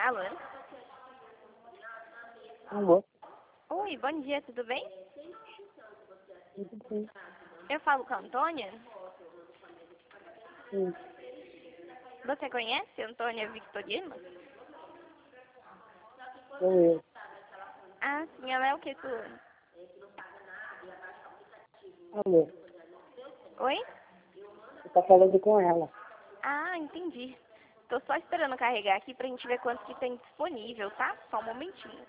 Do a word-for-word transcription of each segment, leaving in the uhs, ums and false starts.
falando? Alô? Oi, bom dia, tudo bem? Tudo bem? Eu falo com a Antônia. Sim. Você conhece a Antônia Victorino? Sou eu. Ah, sim, ela é o que tu... Alô? Oi? Você tá falando com ela. Ah, entendi. Tô só esperando carregar aqui pra gente ver quanto que tem disponível, tá? Só um momentinho.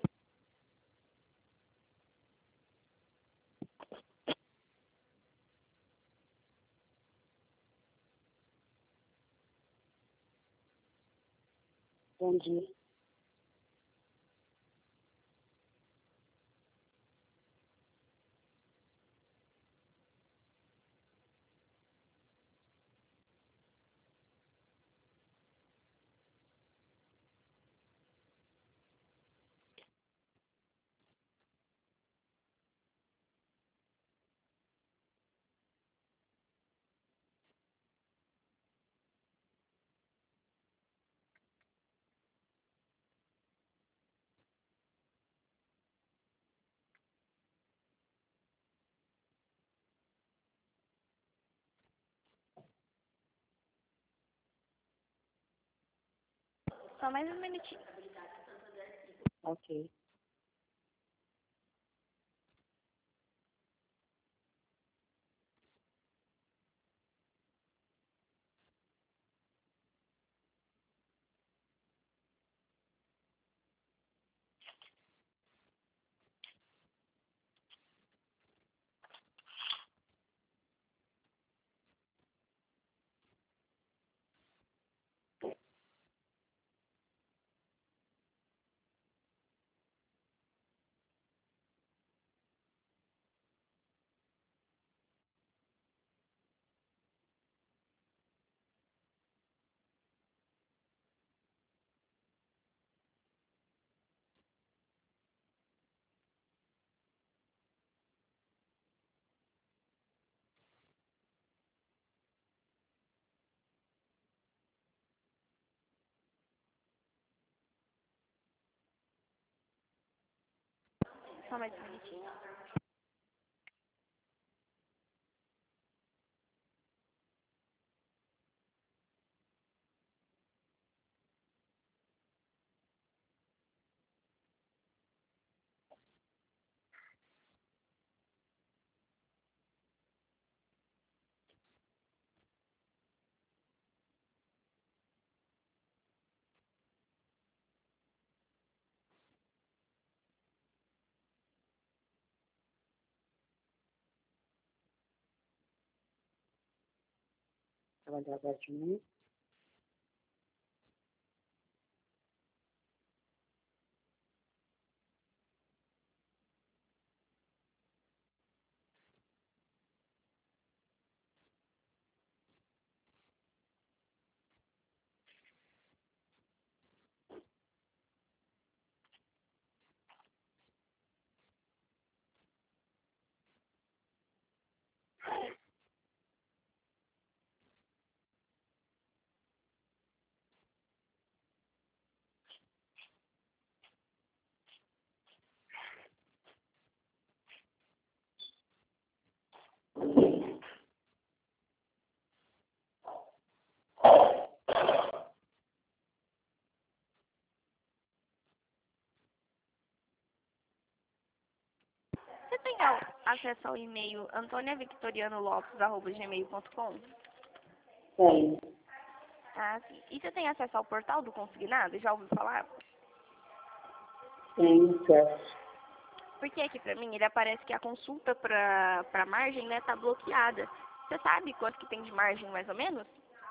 Bom dia. Só mais um minutinho. Ok. Só mais um minutinho. Trabalhar agora de manhã. Você tem a- acesso ao e-mail antoniavictorianolopes arroba gmail ponto com? Tenho. Ah, sim. E você tem acesso ao portal do Consignado? Já ouviu falar? Tenho acesso. Porque aqui pra mim ele aparece que a consulta pra, pra margem, né, tá bloqueada. Você sabe quanto que tem de margem, mais ou menos?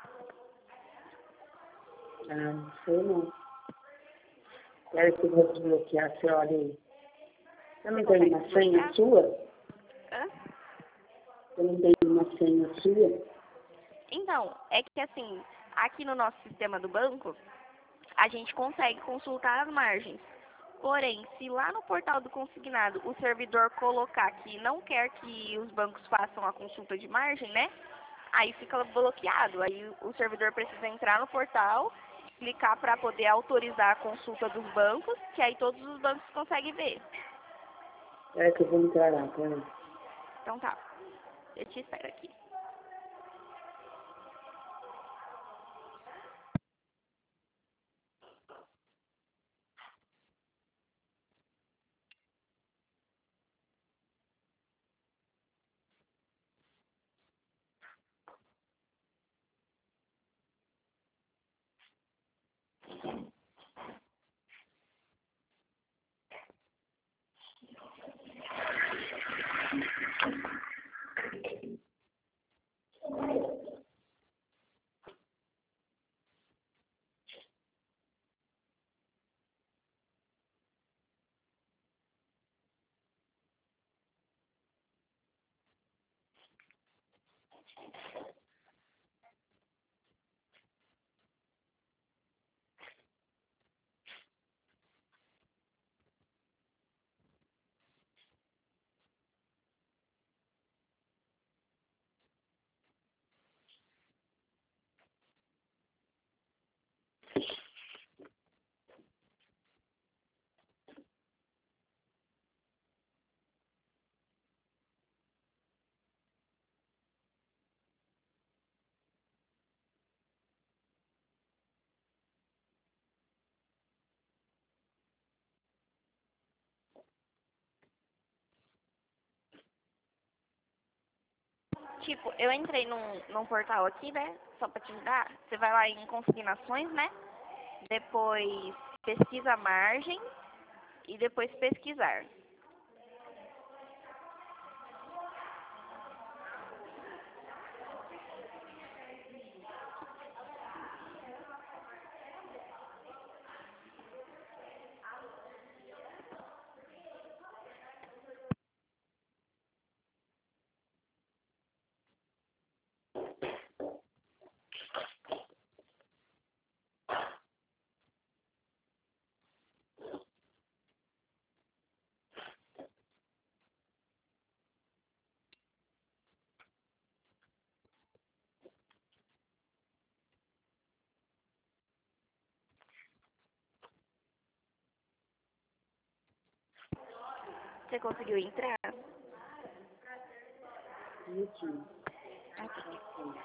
Ah, não sei não. Quero que eu vou desbloquear. Você olha aí. Você não Você tem consegue uma senha desbloquear? sua? Hã? Você não tem uma senha sua? Então, é que assim, aqui no nosso sistema do banco, a gente consegue consultar as margens. Porém, se lá no portal do consignado o servidor colocar que não quer que os bancos façam a consulta de margem, né? Aí fica bloqueado. Aí o servidor precisa entrar no portal clicar para poder autorizar a consulta dos bancos, que aí todos os bancos conseguem ver. É que eu vou entrar lá, peraí. Então tá, eu te espero aqui. Tipo, eu entrei num, num portal aqui, né? Só pra te ajudar. Você vai lá em consignações, né? Depois pesquisa margem e depois pesquisar. Você conseguiu entrar? Aqui. Aqui. Aqui.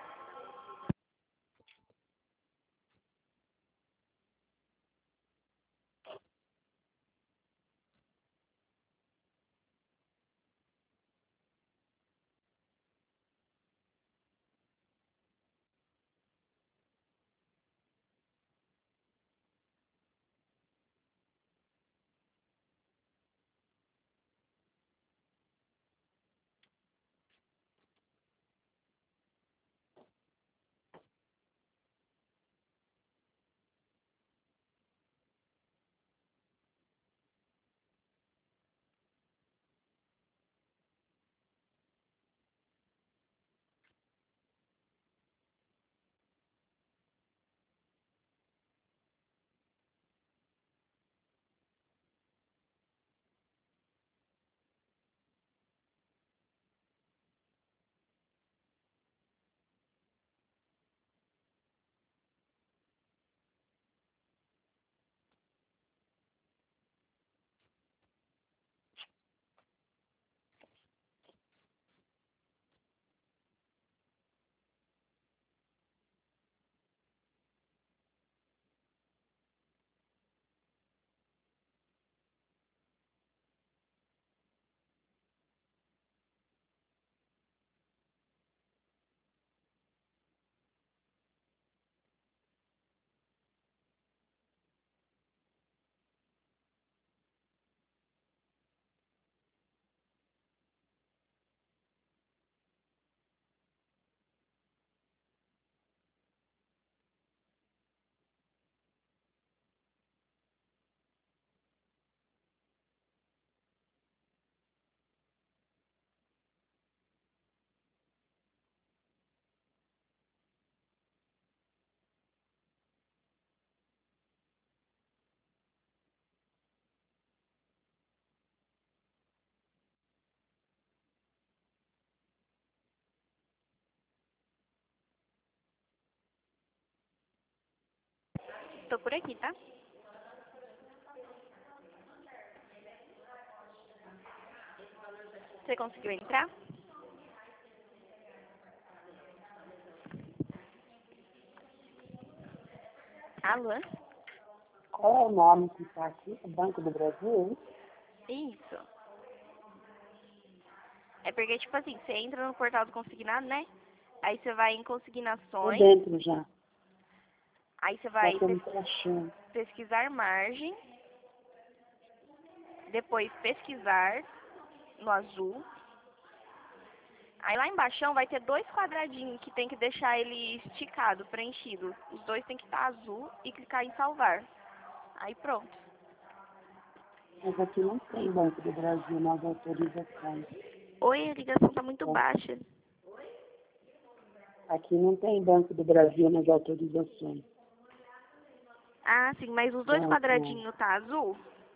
Tô por aqui, tá? Você conseguiu entrar? Alô? Qual é o nome que está aqui? O Banco do Brasil? Isso. É porque, tipo assim, você entra no portal do consignado, né? Aí você vai em Estou consignações, dentro já. aí você Só vai que eu não pes- estou achando. pesquisar margem, depois pesquisar no azul. Aí lá embaixo vai ter dois quadradinhos que tem que deixar ele esticado, preenchido. Os dois tem que estar azul e clicar em salvar. Aí pronto. Mas aqui não tem Banco do Brasil nas autorizações. Oi, a ligação tá muito Bom, baixa. aqui não tem Banco do Brasil nas autorizações. Ah, sim, mas os dois Banco, quadradinhos tá azul?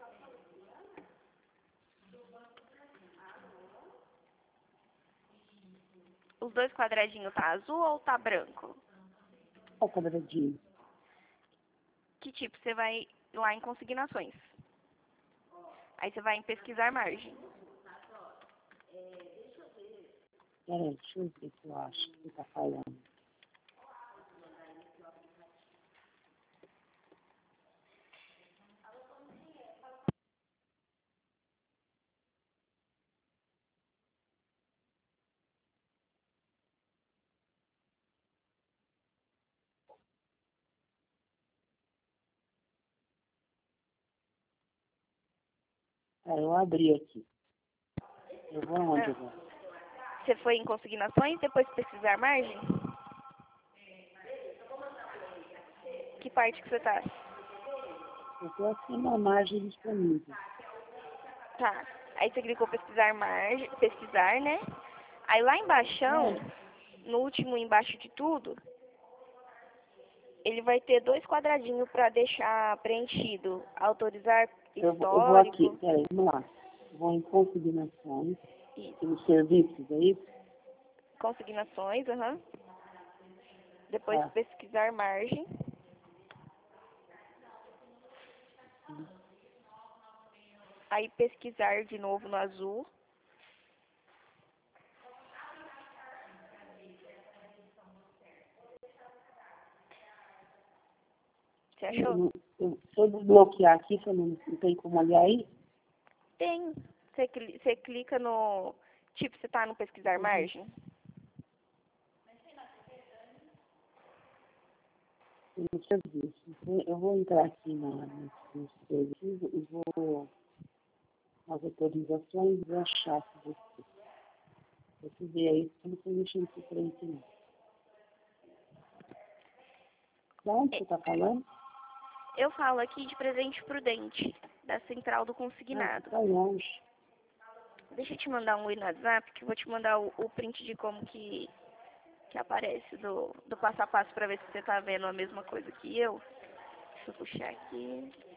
Os dois quadradinhos tá azul ou tá branco? qual quadradinho? Que tipo? Você vai lá em consignações. Aí você vai em pesquisar margem. Peraí, deixa eu ver se eu acho que você está falando. É, eu abri aqui. Eu vou aonde Ah, agora? você foi em consignações, depois pesquisar margem? Que parte que você tá? Eu estou aqui na margem disponível. Tá. Aí você clicou pesquisar margem, pesquisar, né? Aí lá embaixo, É, no último embaixo de tudo, ele vai ter dois quadradinhos para deixar preenchido. Autorizar eu, vou- eu vou aqui. histórico. Peraí, vamos lá. Vou em consignações. Isso. Nos serviços, é isso? Consignações, aham. Depois Tá. pesquisar margem. Aí pesquisar de novo no azul. Você Eu achou? não- eu- se eu desbloquear aqui, você não, não tem como olhar aí? Tem. Você, cli- você clica no. Tipo, você tá no pesquisar Uhum. margem? No serviço. Então, eu vou entrar aqui na, nos nos serviços e vou nas autorizações e vou achar se você. Você vê aí, eu não estou mexendo com frente não. Da onde você está falando? Eu falo aqui de Presente Prudente, da Central do Ah, você Consignado. está longe. Deixa eu te mandar um oi no WhatsApp, que eu vou te mandar o, o print de como que, que aparece do, do passo a passo pra ver se você tá vendo a mesma coisa que eu. Deixa eu puxar aqui.